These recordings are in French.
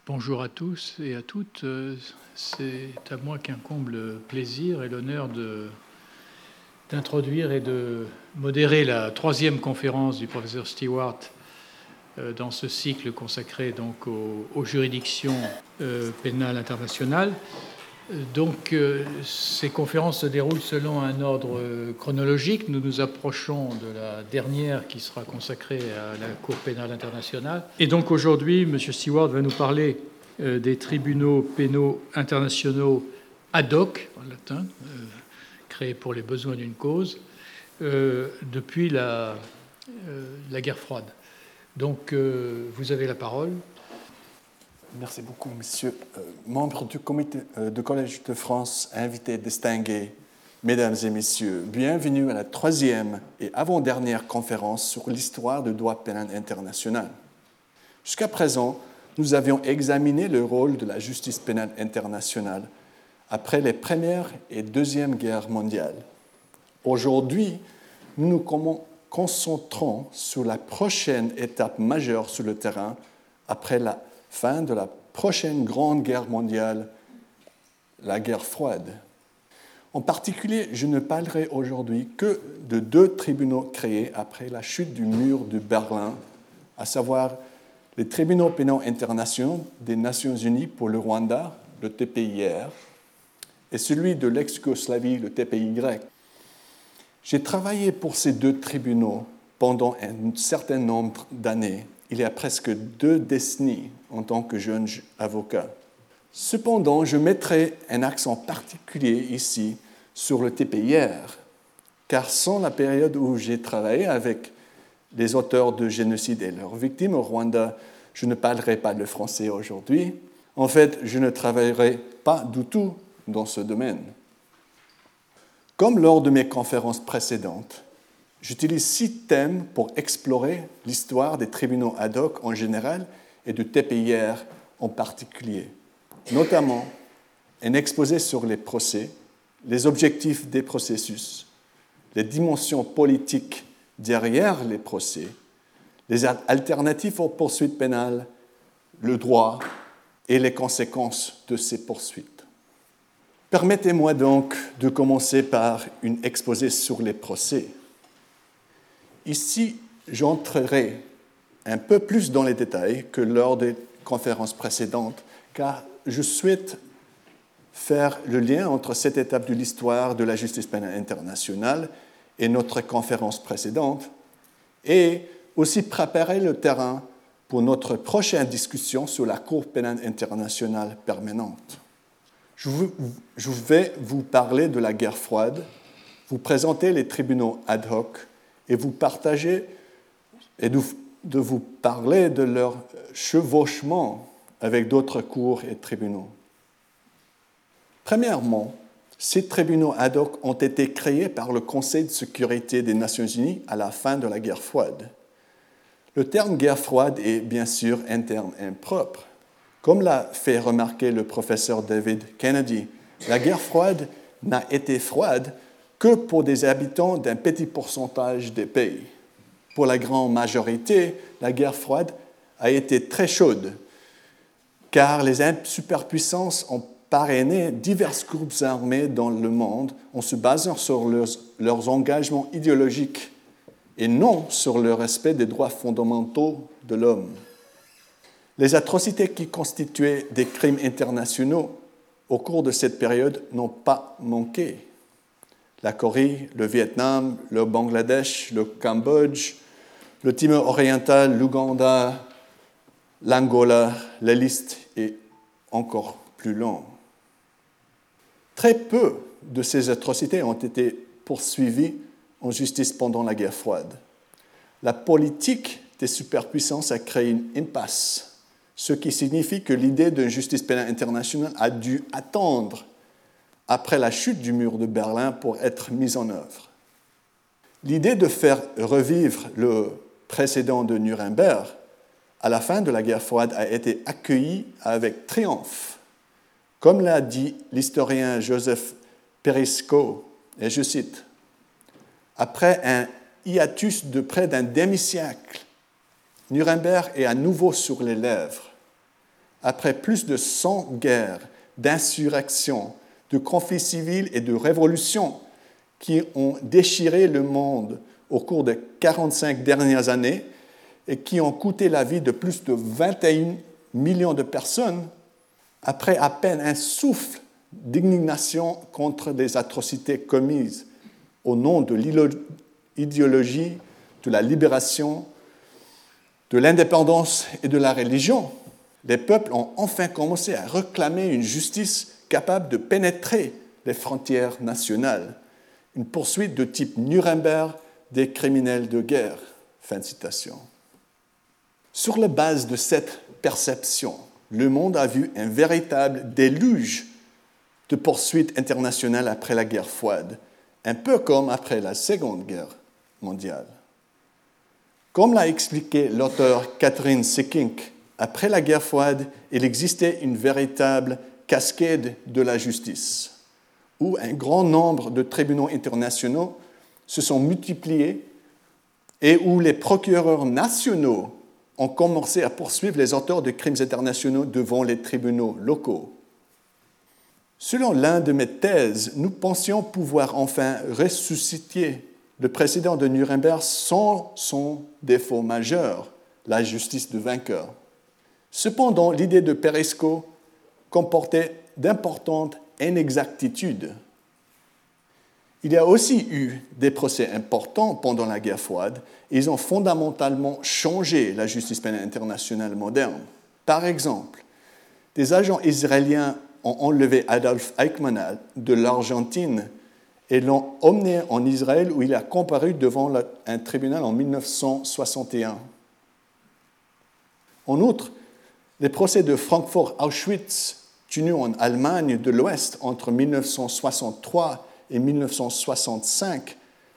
Bonjour à tous et à toutes. C'est à moi qu'incombe le plaisir et l'honneur d'introduire et de modérer la troisième conférence du professeur Stewart dans ce cycle consacré donc aux juridictions pénales internationales. Donc, ces conférences se déroulent selon un ordre chronologique. Nous nous approchons de la dernière qui sera consacrée à la Cour pénale internationale. Et donc aujourd'hui, M. Stewart va nous parler des tribunaux pénaux internationaux ad hoc, en latin, créés pour les besoins d'une cause, depuis la guerre froide. Donc, vous avez la parole. Merci beaucoup, monsieur. Membre du comité du Collège de France, invités distingués, mesdames et messieurs, bienvenue à la troisième et avant-dernière conférence sur l'histoire du droit pénal international. Jusqu'à présent, nous avions examiné le rôle de la justice pénale internationale après les Première et Deuxième Guerres mondiales. Aujourd'hui, nous nous concentrons sur la prochaine étape majeure sur le terrain après la fin de la prochaine Grande Guerre mondiale, la guerre froide. En particulier, je ne parlerai aujourd'hui que de deux tribunaux créés après la chute du mur de Berlin, à savoir les tribunaux pénaux internationaux des Nations Unies pour le Rwanda, le TPIR, et celui de l'ex-Yougoslavie, le TPY. J'ai travaillé pour ces deux tribunaux pendant un certain nombre d'années, il y a presque 2 décennies en tant que jeune avocat. Cependant, je mettrai un accent particulier ici sur le TPIR, car sans la période où j'ai travaillé avec les auteurs de génocide et leurs victimes au Rwanda, je ne parlerai pas le français aujourd'hui. En fait, je ne travaillerai pas du tout dans ce domaine. Comme lors de mes conférences précédentes, j'utilise 6 thèmes pour explorer l'histoire des tribunaux ad hoc en général et du TPIR en particulier, notamment un exposé sur les procès, les objectifs des processus, les dimensions politiques derrière les procès, les alternatives aux poursuites pénales, le droit et les conséquences de ces poursuites. Permettez-moi donc de commencer par un exposé sur les procès. Ici, j'entrerai un peu plus dans les détails que lors des conférences précédentes, car je souhaite faire le lien entre cette étape de l'histoire de la justice pénale internationale et notre conférence précédente, et aussi préparer le terrain pour notre prochaine discussion sur la Cour pénale internationale permanente. Je vais vous parler de la guerre froide, vous présenter les tribunaux ad hoc, et vous partager et de vous parler de leur chevauchement avec d'autres cours et tribunaux. Premièrement, ces tribunaux ad hoc ont été créés par le Conseil de sécurité des Nations Unies à la fin de la guerre froide. Le terme guerre froide est bien sûr un terme impropre. Comme l'a fait remarquer le professeur David Kennedy, la guerre froide n'a été froide que pour des habitants d'un petit pourcentage des pays. Pour la grande majorité, la guerre froide a été très chaude, car les superpuissances ont parrainé divers groupes armés dans le monde en se basant sur leurs engagements idéologiques et non sur le respect des droits fondamentaux de l'homme. Les atrocités qui constituaient des crimes internationaux au cours de cette période n'ont pas manqué. La Corée, le Vietnam, le Bangladesh, le Cambodge, le Timor oriental, l'Ouganda, l'Angola, la liste est encore plus longue. Très peu de ces atrocités ont été poursuivies en justice pendant la guerre froide. La politique des superpuissances a créé une impasse, ce qui signifie que l'idée d'une justice pénale internationale a dû attendre après la chute du mur de Berlin pour être mise en œuvre. L'idée de faire revivre le précédent de Nuremberg à la fin de la guerre froide a été accueillie avec triomphe. Comme l'a dit l'historien Joseph Perisco, et je cite, « Après un hiatus de près d'un demi-siècle, Nuremberg est à nouveau sur les lèvres. après plus de 100 guerres, d'insurrections, de conflits civils et de révolutions qui ont déchiré le monde au cours des 45 dernières années et qui ont coûté la vie de plus de 21 millions de personnes, après à peine un souffle d'indignation contre des atrocités commises au nom de l'idéologie, de la libération, de l'indépendance et de la religion, les peuples ont enfin commencé à réclamer une justice capable de pénétrer les frontières nationales, une poursuite de type Nuremberg des criminels de guerre. Fin de citation. Sur la base de cette perception, le monde a vu un véritable déluge de poursuites internationales après la guerre froide, un peu comme après la Seconde Guerre mondiale. Comme l'a expliqué l'auteur Catherine Sekkink, après la guerre froide, il existait une véritable cascade de la justice, où un grand nombre de tribunaux internationaux se sont multipliés et où les procureurs nationaux ont commencé à poursuivre les auteurs de crimes internationaux devant les tribunaux locaux. Selon l'un de mes thèses, nous pensions pouvoir enfin ressusciter le précédent de Nuremberg sans son défaut majeur, la justice de vainqueur. Cependant, l'idée de Peresco comportait d'importantes inexactitudes. Il y a aussi eu des procès importants pendant la guerre froide. Ils ont fondamentalement changé la justice pénale internationale moderne. Par exemple, des agents israéliens ont enlevé Adolf Eichmann de l'Argentine et l'ont emmené en Israël où il a comparu devant un tribunal en 1961. En outre, les procès de Francfort-Auschwitz tenus en Allemagne de l'Ouest entre 1963 et 1965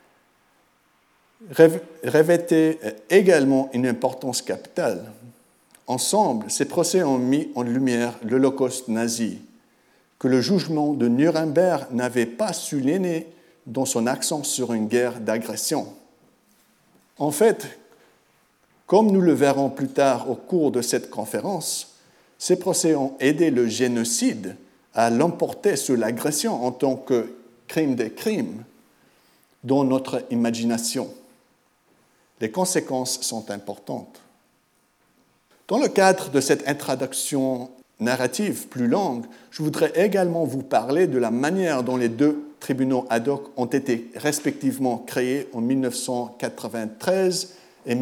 revêtaient également une importance capitale. Ensemble, ces procès ont mis en lumière l'Holocauste nazi, que le jugement de Nuremberg n'avait pas souligné dans son accent sur une guerre d'agression. En fait, comme nous le verrons plus tard au cours de cette conférence, ces procès ont aidé le génocide à l'emporter sur l'agression en tant que crime des crimes dans notre imagination. Les conséquences sont importantes. Dans le cadre de cette introduction narrative plus longue, je voudrais également vous parler de la manière dont les deux tribunaux ad hoc ont été respectivement créés en 1993 et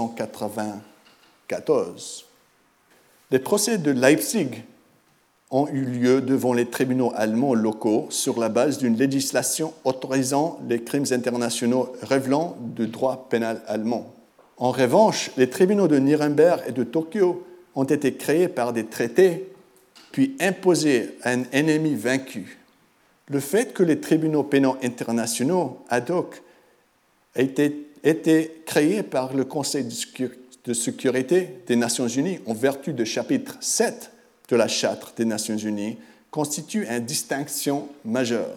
1994. Les procès de Leipzig ont eu lieu devant les tribunaux allemands locaux sur la base d'une législation autorisant les crimes internationaux révélant du droit pénal allemand. En revanche, les tribunaux de Nuremberg et de Tokyo ont été créés par des traités, puis imposés à un ennemi vaincu. Le fait que les tribunaux pénaux internationaux ad hoc aient été créés par le Conseil de sécurité des Nations Unies en vertu du chapitre 7 de la Charte des Nations Unies constitue une distinction majeure.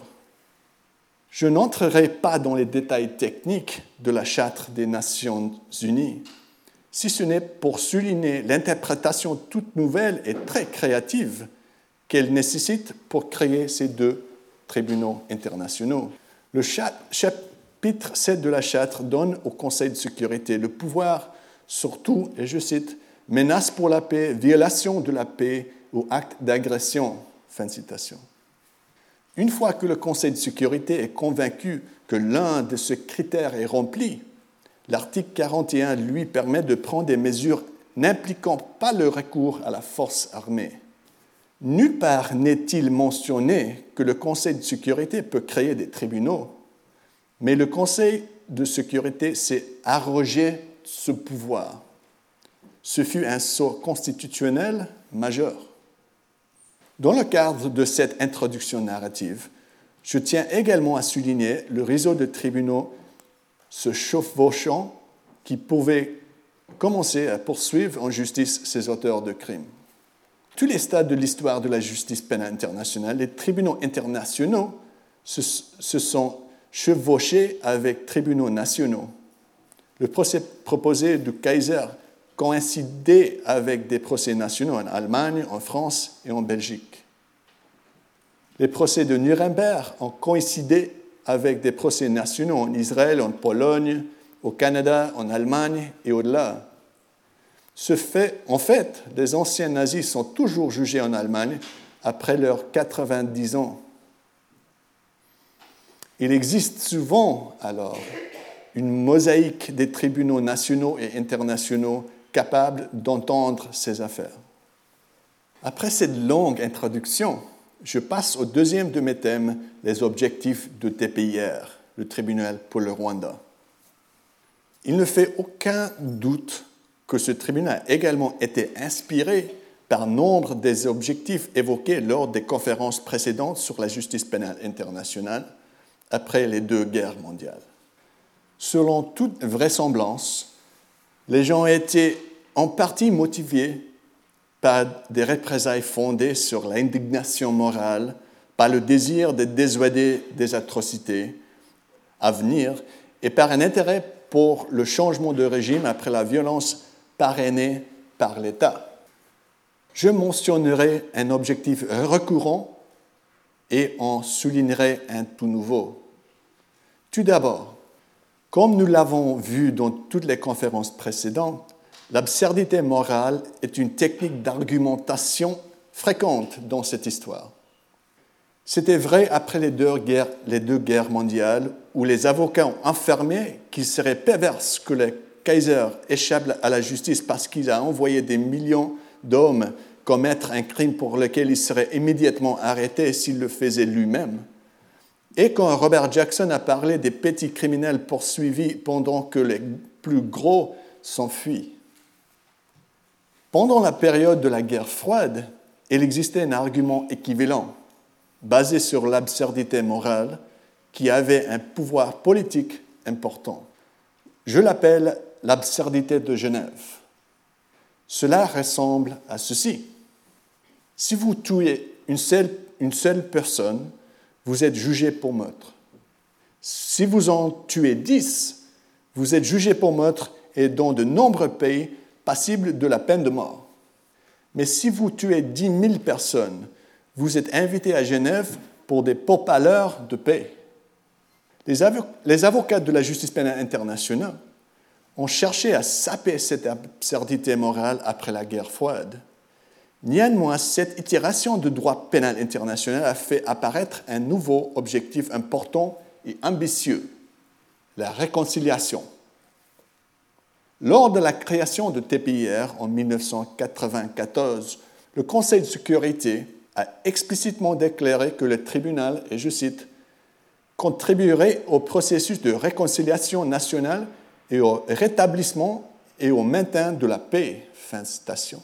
Je n'entrerai pas dans les détails techniques de la Charte des Nations Unies, si ce n'est pour souligner l'interprétation toute nouvelle et très créative qu'elle nécessite pour créer ces deux tribunaux internationaux. Le chapitre 7 de la Charte donne au Conseil de sécurité le pouvoir sur tout, et je cite, « menace pour la paix, violation de la paix ou acte d'agression ». Fin de citation. Une fois que le Conseil de sécurité est convaincu que l'un de ces critères est rempli, l'article 41 lui permet de prendre des mesures n'impliquant pas le recours à la force armée. Nulle part n'est-il mentionné que le Conseil de sécurité peut créer des tribunaux, mais le Conseil de sécurité s'est arrogé ce pouvoir. Ce fut un saut constitutionnel majeur. Dans le cadre de cette introduction narrative, je tiens également à souligner le réseau de tribunaux se chevauchant qui pouvaient commencer à poursuivre en justice ces auteurs de crimes. Tous les stades de l'histoire de la justice pénale internationale, les tribunaux internationaux se sont chevauchés avec tribunaux nationaux. Le procès proposé du Kaiser coïncidé avec des procès nationaux en Allemagne, en France et en Belgique. Les procès de Nuremberg ont coïncidé avec des procès nationaux en Israël, en Pologne, au Canada, en Allemagne et au-delà. En fait, les anciens nazis sont toujours jugés en Allemagne après leurs 90 ans. Il existe souvent, alors, une mosaïque des tribunaux nationaux et internationaux capables d'entendre ces affaires. Après cette longue introduction, je passe au deuxième de mes thèmes, les objectifs de TPIR, le tribunal pour le Rwanda. Il ne fait aucun doute que ce tribunal a également été inspiré par nombre des objectifs évoqués lors des conférences précédentes sur la justice pénale internationale après les 2 guerres mondiales. Selon toute vraisemblance, les gens étaient en partie motivés par des représailles fondées sur l'indignation morale, par le désir de dissuader des atrocités à venir et par un intérêt pour le changement de régime après la violence parrainée par l'État. Je mentionnerai un objectif récurrent et en soulignerai un tout nouveau. Tout d'abord, comme nous l'avons vu dans toutes les conférences précédentes, l'absurdité morale est une technique d'argumentation fréquente dans cette histoire. C'était vrai après les deux guerres mondiales où les avocats ont affirmé qu'il serait pervers que le Kaiser échappe à la justice parce qu'il a envoyé des millions d'hommes commettre un crime pour lequel il serait immédiatement arrêté s'il le faisait lui-même. Et quand Robert Jackson a parlé des petits criminels poursuivis pendant que les plus gros s'enfuient. Pendant la période de la guerre froide, il existait un argument équivalent, basé sur l'absurdité morale, qui avait un pouvoir politique important. Je l'appelle l'absurdité de Genève. Cela ressemble à ceci. Si vous tuez une seule personne, vous êtes jugé pour meurtre. Si vous en tuez 10, vous êtes jugé pour meurtre et dans de nombreux pays passible de la peine de mort. Mais si vous tuez 10 000 personnes, vous êtes invité à Genève pour des pourparlers de paix. Les avocats de la justice pénale internationale ont cherché à saper cette absurdité morale après la guerre froide. Néanmoins, cette itération du droit pénal international a fait apparaître un nouveau objectif important et ambitieux, la réconciliation. Lors de la création de TPIR en 1994, le Conseil de sécurité a explicitement déclaré que le tribunal, et je cite, contribuerait au processus de réconciliation nationale et au rétablissement et au maintien de la paix. Fin de citation.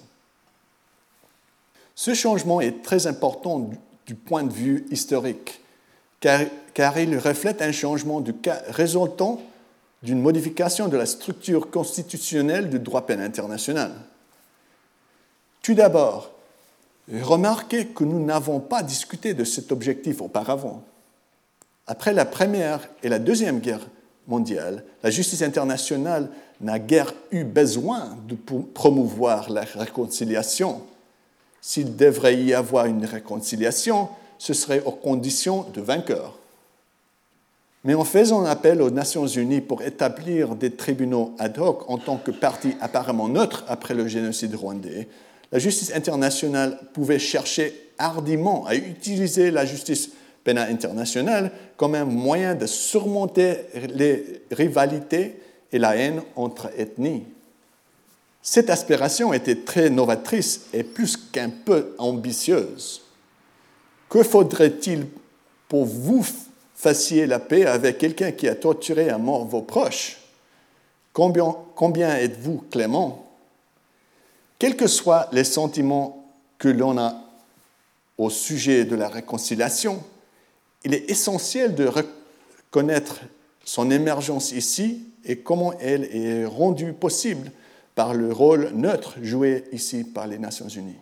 Ce changement est très important du point de vue historique, car il reflète un changement du cas résultant d'une modification de la structure constitutionnelle du droit pénal international. Tout d'abord, remarquez que nous n'avons pas discuté de cet objectif auparavant. Après la Première et la Deuxième Guerre mondiale, la justice internationale n'a guère eu besoin de promouvoir la réconciliation. S'il devrait y avoir une réconciliation, ce serait aux conditions de vainqueurs. Mais en faisant appel aux Nations Unies pour établir des tribunaux ad hoc en tant que partie apparemment neutre après le génocide rwandais, la justice internationale pouvait chercher hardiment à utiliser la justice pénale internationale comme un moyen de surmonter les rivalités et la haine entre ethnies. Cette aspiration était très novatrice et plus qu'un peu ambitieuse. Que faudrait-il pour vous fassiez la paix avec quelqu'un qui a torturé à mort vos proches? Combien êtes-vous clément? Quels que soient les sentiments que l'on a au sujet de la réconciliation, il est essentiel de reconnaître son émergence ici et comment elle est rendue possible par le rôle neutre joué ici par les Nations Unies.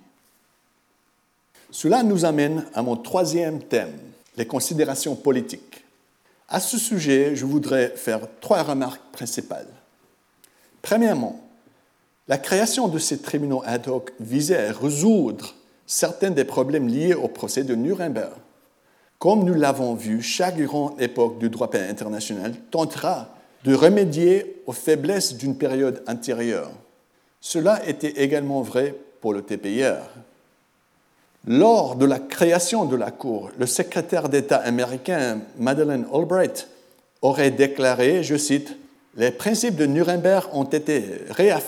Cela nous amène à mon troisième thème, les considérations politiques. À ce sujet, je voudrais faire 3 remarques principales. Premièrement, La création de ces tribunaux ad hoc visait à résoudre certains des problèmes liés au procès de Nuremberg. Comme nous l'avons vu, chaque grande époque du droit pénal international tentera de remédier aux faiblesses d'une période antérieure. Cela était également vrai pour le TPIR. Lors de la création de la Cour, le secrétaire d'État américain Madeleine Albright aurait déclaré, je cite, « Les principes de Nuremberg ont été réaffirmés ».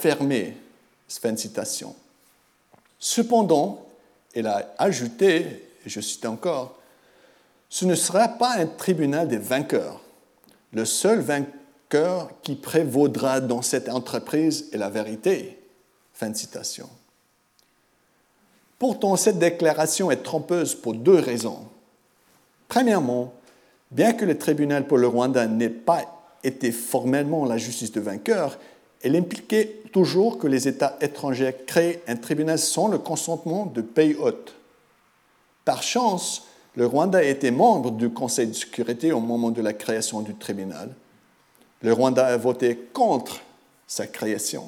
Fin de citation. Cependant, elle a ajouté, et je cite encore, « Ce ne sera pas un tribunal des vainqueurs. Le seul vainqueur qui prévaudra dans cette entreprise est la vérité. » Fin de citation. Pourtant, cette déclaration est trompeuse pour deux raisons. Premièrement, bien que le tribunal pour le Rwanda n'ait pas été formellement la justice de vainqueur, elle impliquait toujours que les États étrangers créent un tribunal sans le consentement de pays hôtes. Par chance, le Rwanda était membre du Conseil de sécurité au moment de la création du tribunal. Le Rwanda a voté contre sa création.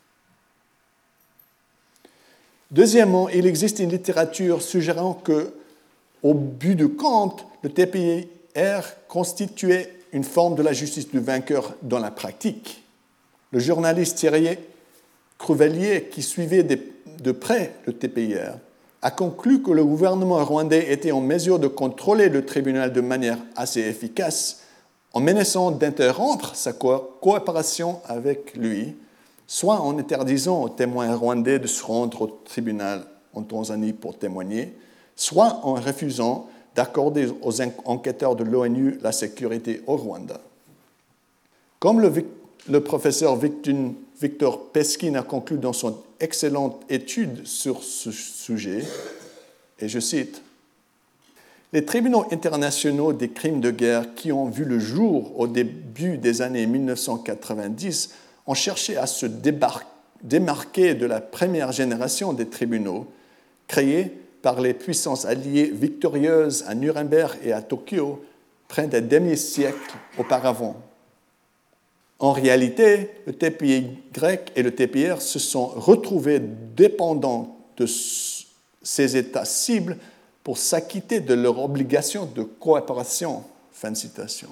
Deuxièmement, il existe une littérature suggérant que, au bout du compte, le TPIR constituait une forme de la justice du vainqueur dans la pratique. Le journaliste Thierry Crevellier, qui suivait de près le TPIR, a conclu que le gouvernement rwandais était en mesure de contrôler le tribunal de manière assez efficace en menaçant d'interrompre sa coopération avec lui, soit en interdisant aux témoins rwandais de se rendre au tribunal en Tanzanie pour témoigner, soit en refusant d'accorder aux enquêteurs de l'ONU la sécurité au Rwanda. Comme le professeur Victor Peskin a conclu dans son excellente étude sur ce sujet, et je cite, « Les tribunaux internationaux des crimes de guerre qui ont vu le jour au début des années 1990 ont cherché à se démarquer de la première génération des tribunaux créés par les puissances alliées victorieuses à Nuremberg et à Tokyo près d'un demi-siècle auparavant. En réalité, le TPI grec et le TPIR se sont retrouvés dépendants de ces États cibles pour s'acquitter de leur obligation de coopération. » Fin de citation.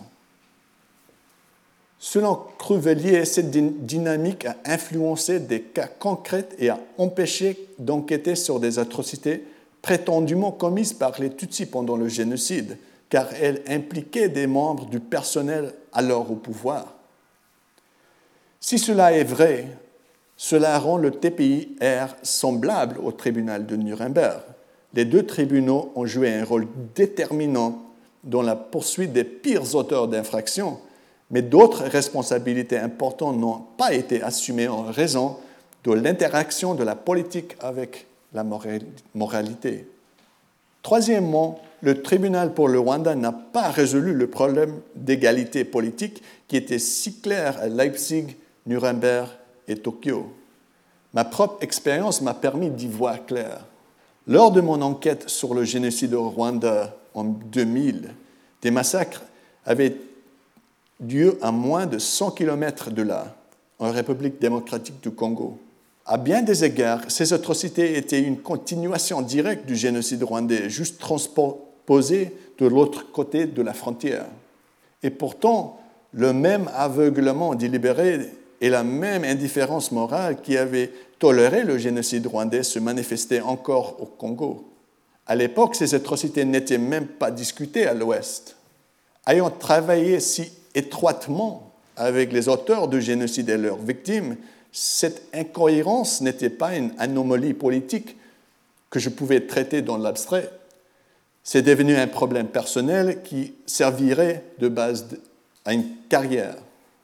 Selon Crevellier, cette dynamique a influencé des cas concrets et a empêché d'enquêter sur des atrocités prétendument commises par les Tutsis pendant le génocide, car elle impliquait des membres du personnel alors au pouvoir. Si cela est vrai, cela rend le TPIR semblable au tribunal de Nuremberg. Les deux tribunaux ont joué un rôle déterminant dans la poursuite des pires auteurs d'infractions, mais d'autres responsabilités importantes n'ont pas été assumées en raison de l'interaction de la politique avec la moralité. Troisièmement, le tribunal pour le Rwanda n'a pas résolu le problème d'égalité politique qui était si clair à Leipzig, Nuremberg et Tokyo. Ma propre expérience m'a permis d'y voir clair. Lors de mon enquête sur le génocide au Rwanda en 2000, des massacres avaient lieu à moins de 100 km de là, en République démocratique du Congo. À bien des égards, ces atrocités étaient une continuation directe du génocide rwandais, juste transposée de l'autre côté de la frontière. Et pourtant, le même aveuglement délibéré et la même indifférence morale qui avait toléré le génocide rwandais se manifestaient encore au Congo. À l'époque, ces atrocités n'étaient même pas discutées à l'Ouest. Ayant travaillé si étroitement avec les auteurs du génocide et leurs victimes, cette incohérence n'était pas une anomalie politique que je pouvais traiter dans l'abstrait. C'est devenu un problème personnel qui servirait de base à une carrière.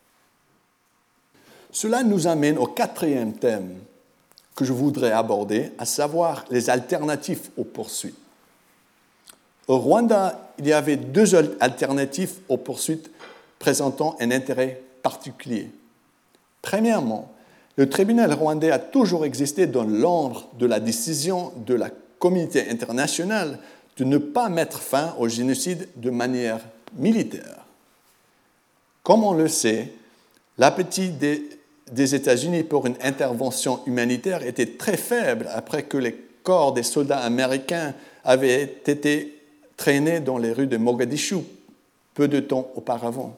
Cela nous amène au quatrième thème que je voudrais aborder, à savoir les alternatives aux poursuites. Au Rwanda, il y avait deux alternatives aux poursuites présentant un intérêt particulier. Premièrement, le tribunal rwandais a toujours existé dans l'ombre de la décision de la communauté internationale de ne pas mettre fin au génocide de manière militaire. Comme on le sait, l'appétit des des États-Unis pour une intervention humanitaire était très faible après que les corps des soldats américains avaient été traînés dans les rues de Mogadiscio peu de temps auparavant.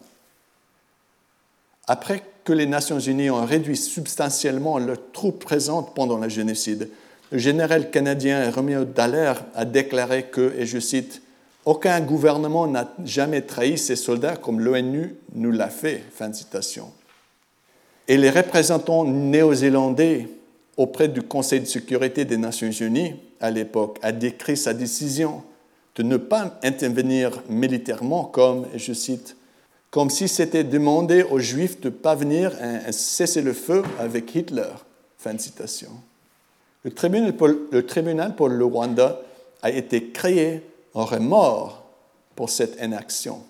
Après que les Nations unies ont réduit substantiellement leurs troupes présentes pendant le génocide, le général canadien Roméo Dallaire a déclaré que, et je cite, « Aucun gouvernement n'a jamais trahi ses soldats comme l'ONU nous l'a fait ». Fin de citation. Et les représentants néo-zélandais auprès du Conseil de sécurité des Nations unies, à l'époque, a décrit sa décision de ne pas intervenir militairement comme, et je cite, « comme si c'était demandé aux Juifs de parvenir à un cessez-le-feu avec Hitler ». Fin de citation. Le tribunal pour le Rwanda a été créé en remords pour cette inaction.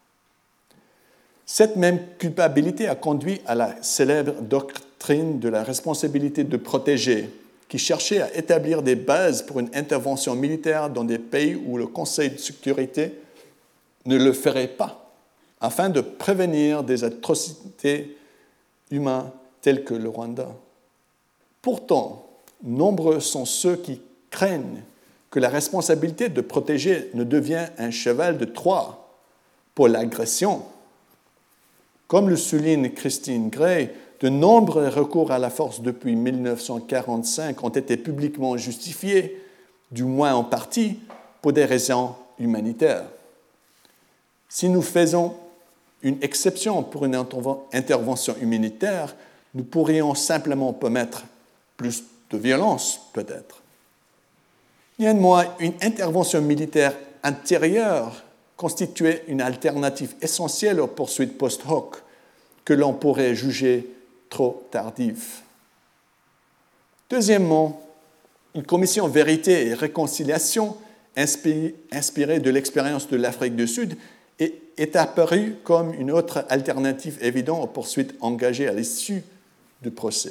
Cette même culpabilité a conduit à la célèbre doctrine de la responsabilité de protéger, qui cherchait à établir des bases pour une intervention militaire dans des pays où le Conseil de sécurité ne le ferait pas, afin de prévenir des atrocités humaines telles que le Rwanda. Pourtant, nombreux sont ceux qui craignent que la responsabilité de protéger ne devienne un cheval de Troie pour l'agression. Comme le souligne Christine Gray, de nombreux recours à la force depuis 1945 ont été publiquement justifiés, du moins en partie, pour des raisons humanitaires. Si nous faisons une exception pour une intervention humanitaire, nous pourrions simplement permettre plus de violence, peut-être. Néanmoins, une intervention militaire intérieure constituait une alternative essentielle aux poursuites post-hoc que l'on pourrait juger trop tardive. Deuxièmement, une commission vérité et réconciliation inspirée de l'expérience de l'Afrique du Sud est apparue comme une autre alternative évidente aux poursuites engagées à l'issue du procès.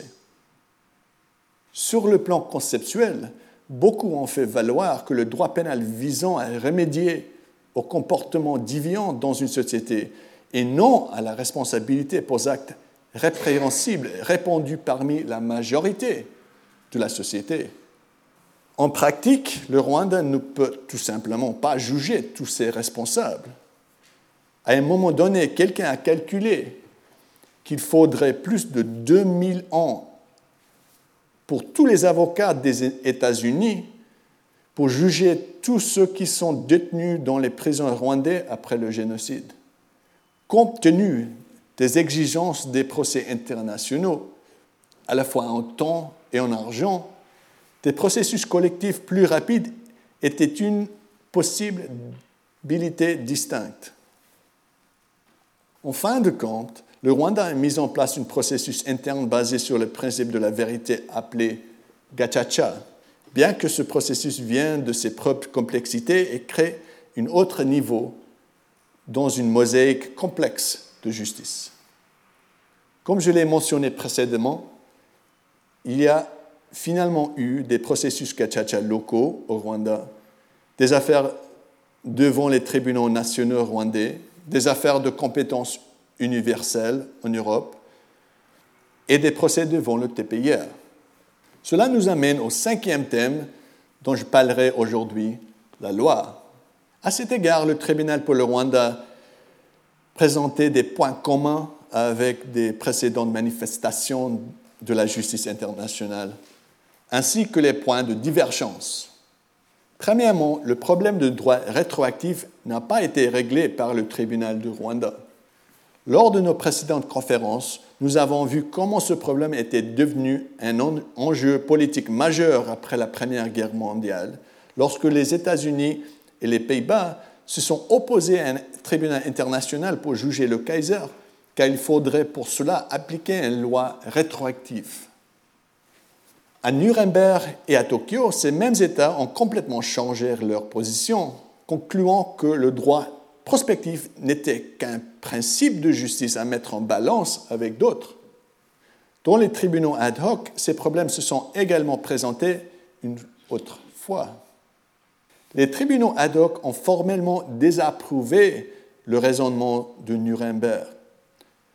Sur le plan conceptuel, beaucoup ont fait valoir que le droit pénal visant à remédier au comportement déviant dans une société et non à la responsabilité pour actes répréhensibles répandus parmi la majorité de la société. En pratique, le Rwanda ne peut tout simplement pas juger tous ses responsables. À un moment donné, quelqu'un a calculé qu'il faudrait plus de 2000 ans pour tous les avocats des États-Unis pour juger tous ceux qui sont détenus dans les prisons rwandaises après le génocide. Compte tenu des exigences des procès internationaux, à la fois en temps et en argent, des processus collectifs plus rapides étaient une possibilité distincte. En fin de compte, le Rwanda a mis en place un processus interne basé sur le principe de la vérité appelé Gacaca, bien que ce processus vienne de ses propres complexités et crée un autre niveau dans une mosaïque complexe de justice. Comme je l'ai mentionné précédemment, il y a finalement eu des processus Gacaca locaux au Rwanda, des affaires devant les tribunaux nationaux rwandais, des affaires de compétences universelles en Europe et des procès devant le TPIR. Cela nous amène au cinquième thème dont je parlerai aujourd'hui, la loi. À cet égard, le tribunal pour le Rwanda présentait des points communs avec des précédentes manifestations de la justice internationale, ainsi que les points de divergence. Premièrement, le problème de droit rétroactif n'a pas été réglé par le tribunal du Rwanda. Lors de nos précédentes conférences, nous avons vu comment ce problème était devenu un enjeu politique majeur après la Première Guerre mondiale, lorsque les États-Unis et les Pays-Bas se sont opposés à un tribunal international pour juger le Kaiser, car il faudrait pour cela appliquer une loi rétroactive. À Nuremberg et à Tokyo, ces mêmes États ont complètement changé leur position, concluant que le droit prospectif n'était qu'un principe de justice à mettre en balance avec d'autres. Dans les tribunaux ad hoc, ces problèmes se sont également présentés une autre fois. Les tribunaux ad hoc ont formellement désapprouvé le raisonnement de Nuremberg.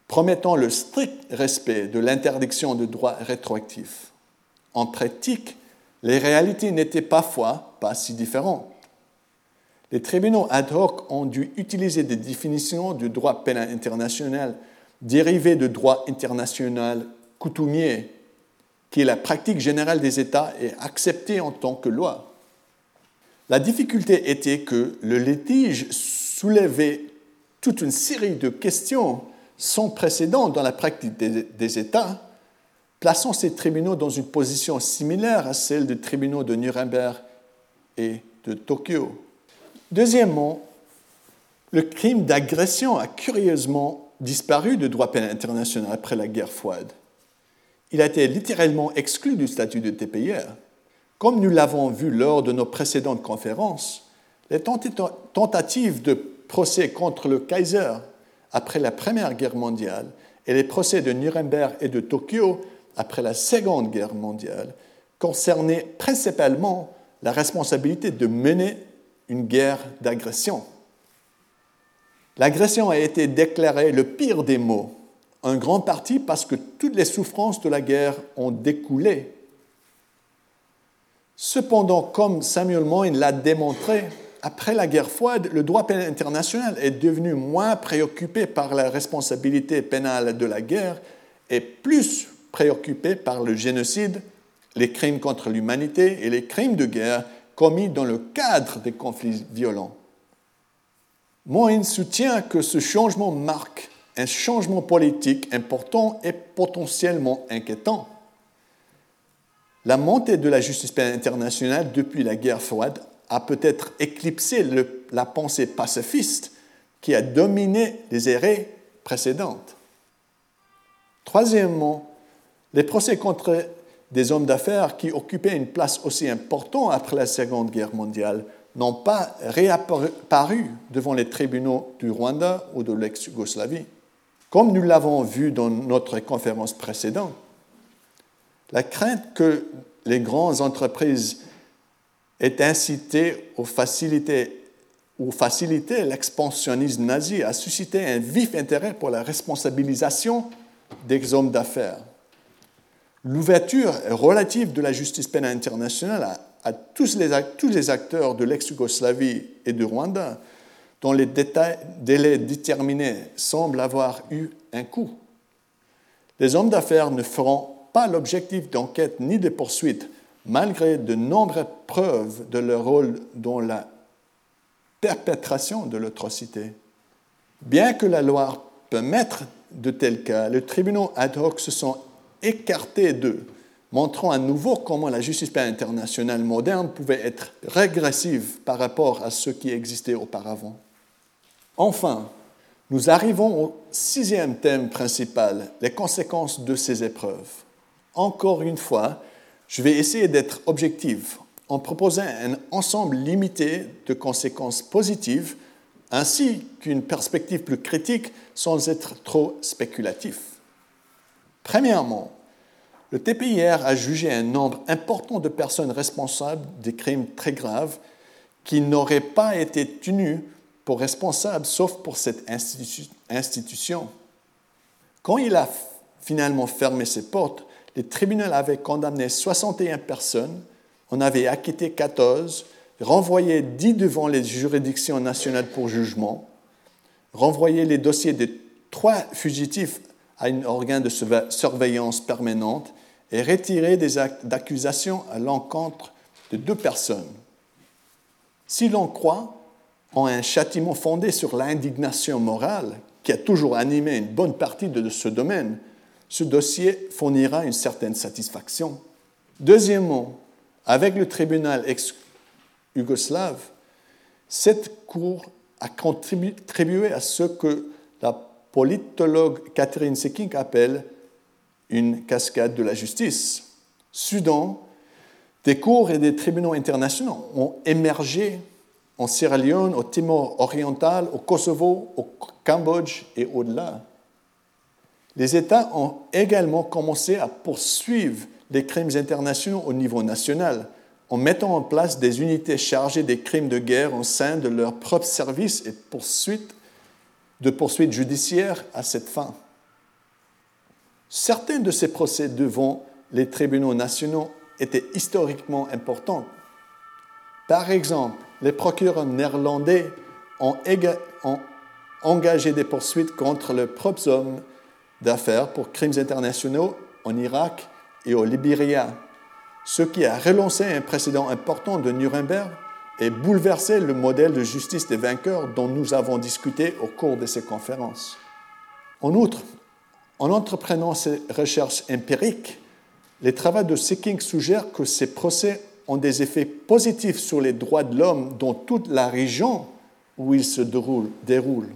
promettant le strict respect de l'interdiction de droit rétroactif. En pratique, les réalités n'étaient parfois pas si différentes. Les tribunaux ad hoc ont dû utiliser des définitions du droit pénal international dérivées de droit international coutumier, qui est la pratique générale des États et acceptée en tant que loi. La difficulté était que le litige soulevait toute une série de questions sans précédent dans la pratique des États, plaçant ces tribunaux dans une position similaire à celle des tribunaux de Nuremberg et de Tokyo. Deuxièmement, le crime d'agression a curieusement disparu du droit pénal international après la guerre froide. Il a été littéralement exclu du statut de TPIR. Comme nous l'avons vu lors de nos précédentes conférences, les tentatives de procès contre le Kaiser après la Première Guerre mondiale et les procès de Nuremberg et de Tokyo après la Seconde Guerre mondiale concernaient principalement la responsabilité de mener une guerre d'agression. L'agression a été déclarée le pire des maux, en grande partie parce que toutes les souffrances de la guerre ont découlé. Cependant, comme Samuel Moyn l'a démontré, après la guerre froide, le droit pénal international est devenu moins préoccupé par la responsabilité pénale de la guerre et plus préoccupé par le génocide, les crimes contre l'humanité et les crimes de guerre commis dans le cadre des conflits violents. Moyn soutient que ce changement marque un changement politique important et potentiellement inquiétant. La montée de la justice pénale internationale depuis la guerre froide a peut-être éclipsé la pensée pacifiste qui a dominé les ères précédentes. Troisièmement, les procès contre des hommes d'affaires qui occupaient une place aussi importante après la Seconde Guerre mondiale n'ont pas réapparu devant les tribunaux du Rwanda ou de l'ex-Yougoslavie. Comme nous l'avons vu dans notre conférence précédente, la crainte que les grandes entreprises aient incité ou facilité l'expansionnisme nazi a suscité un vif intérêt pour la responsabilisation des hommes d'affaires. L'ouverture relative de la justice pénale internationale à tous les acteurs de l'ex-Yougoslavie et du Rwanda, dont les délais déterminés semblent avoir eu un coût. Les hommes d'affaires ne feront pas l'objectif d'enquête ni de poursuite, malgré de nombreuses preuves de leur rôle dans la perpétration de l'atrocité. Bien que la loi permette de tels cas, les tribunaux ad hoc se sont écartés d'eux, montrant à nouveau comment la justice pénale internationale moderne pouvait être régressive par rapport à ce qui existait auparavant. Enfin, nous arrivons au sixième thème principal, les conséquences de ces épreuves. Encore une fois, je vais essayer d'être objectif en proposant un ensemble limité de conséquences positives ainsi qu'une perspective plus critique sans être trop spéculatif. Premièrement, le TPIR a jugé un nombre important de personnes responsables des crimes très graves qui n'auraient pas été tenues pour responsables sauf pour cette institution. Quand il a finalement fermé ses portes, le tribunal avait condamné 61 personnes, en avait acquitté 14, renvoyé 10 devant les juridictions nationales pour jugement, renvoyé les dossiers de 3 fugitifs à un organe de surveillance permanente et retiré des actes d'accusation à l'encontre de 2 personnes. Si l'on croit en un châtiment fondé sur l'indignation morale qui a toujours animé une bonne partie de ce domaine, ce dossier fournira une certaine satisfaction. Deuxièmement, avec le tribunal ex-yougoslave, cette Cour a contribué à ce que la politologue Catherine Seking appelle une cascade de la justice. Soudain, des cours et des tribunaux internationaux ont émergé en Sierra Leone, au Timor oriental, au Kosovo, au Cambodge et au-delà. Les États ont également commencé à poursuivre les crimes internationaux au niveau national en mettant en place des unités chargées des crimes de guerre au sein de leurs propres services et de poursuites judiciaires à cette fin. Certains de ces procès devant les tribunaux nationaux étaient historiquement importants. Par exemple, les procureurs néerlandais ont engagé des poursuites contre leurs propres hommes d'affaires pour crimes internationaux en Irak et au Libéria, ce qui a relancé un précédent important de Nuremberg et bouleversé le modèle de justice des vainqueurs dont nous avons discuté au cours de ces conférences. En outre, en entreprenant ces recherches empiriques, les travaux de Seeking suggèrent que ces procès ont des effets positifs sur les droits de l'homme dans toute la région où ils se déroulent.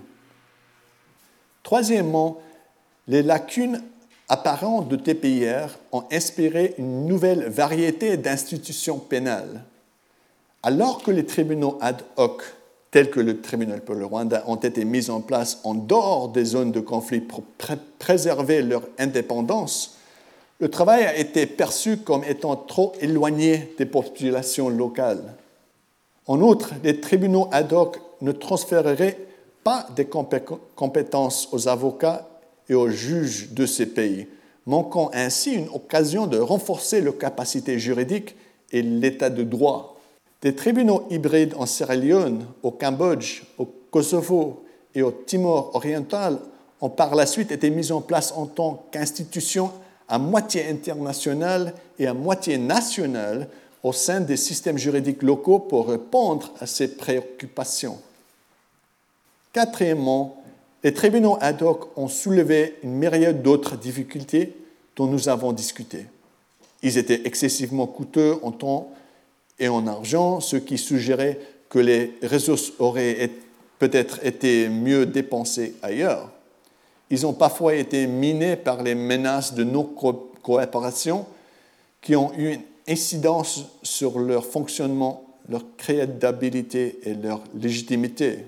Troisièmement, les lacunes apparentes de TPIR ont inspiré une nouvelle variété d'institutions pénales. Alors que les tribunaux ad hoc, tels que le tribunal pour le Rwanda, ont été mis en place en dehors des zones de conflit pour préserver leur indépendance, le travail a été perçu comme étant trop éloigné des populations locales. En outre, les tribunaux ad hoc ne transféreraient pas des compétences aux avocats et aux juges de ces pays, manquant ainsi une occasion de renforcer leurs capacités juridiques et l'état de droit. Des tribunaux hybrides en Sierra Leone, au Cambodge, au Kosovo et au Timor oriental ont par la suite été mis en place en tant qu'institutions à moitié internationales et à moitié nationales au sein des systèmes juridiques locaux pour répondre à ces préoccupations. Quatrièmement, les tribunaux ad hoc ont soulevé une myriade d'autres difficultés dont nous avons discuté. Ils étaient excessivement coûteux en temps et en argent, ce qui suggérait que les ressources auraient peut-être été mieux dépensées ailleurs. Ils ont parfois été minés par les menaces de non-coopération qui ont eu une incidence sur leur fonctionnement, leur crédibilité et leur légitimité.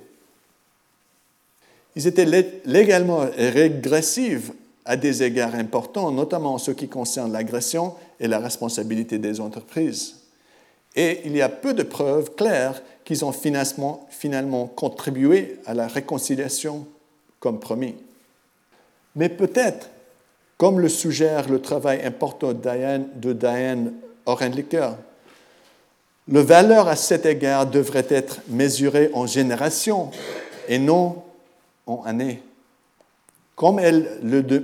Ils étaient légalement régressifs à des égards importants, notamment en ce qui concerne l'agression et la responsabilité des entreprises. Et il y a peu de preuves claires qu'ils ont finalement contribué à la réconciliation comme promis. Mais peut-être, comme le suggère le travail important de Diane Orenlicker, la valeur à cet égard devrait être mesurée en générations et non en années. Comme elle le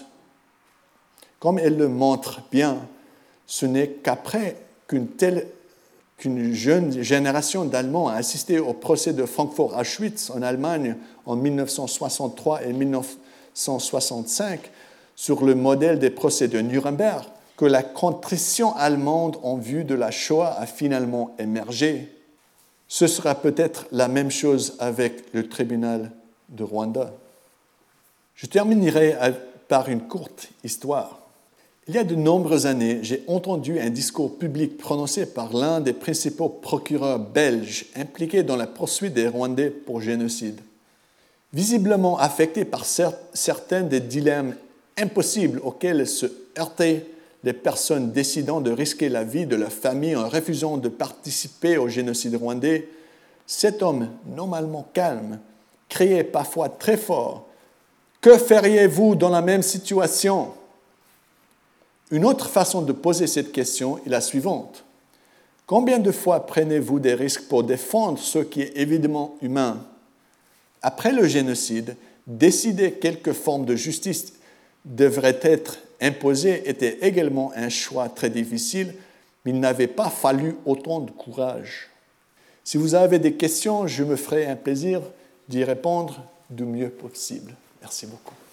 montre bien, ce n'est qu'après qu'une jeune génération d'Allemands a assisté au procès de Francfort-Auschwitz en Allemagne en 1963 et 1965 sur le modèle des procès de Nuremberg que la contrition allemande en vue de la Shoah a finalement émergé. Ce sera peut-être la même chose avec le tribunal de Rwanda. Je terminerai par une courte histoire. Il y a de nombreuses années, j'ai entendu un discours public prononcé par l'un des principaux procureurs belges impliqués dans la poursuite des Rwandais pour génocide. Visiblement affecté par certains des dilemmes impossibles auxquels se heurtaient les personnes décidant de risquer la vie de leur famille en refusant de participer au génocide rwandais, cet homme, normalement calme, criait parfois très fort « Que feriez-vous dans la même situation ?» Une autre façon de poser cette question est la suivante. Combien de fois prenez-vous des risques pour défendre ce qui est évidemment humain ? Après le génocide, décider quelle forme de justice devrait être imposée était également un choix très difficile, mais il n'avait pas fallu autant de courage. Si vous avez des questions, je me ferai un plaisir d'y répondre du mieux possible. Merci beaucoup.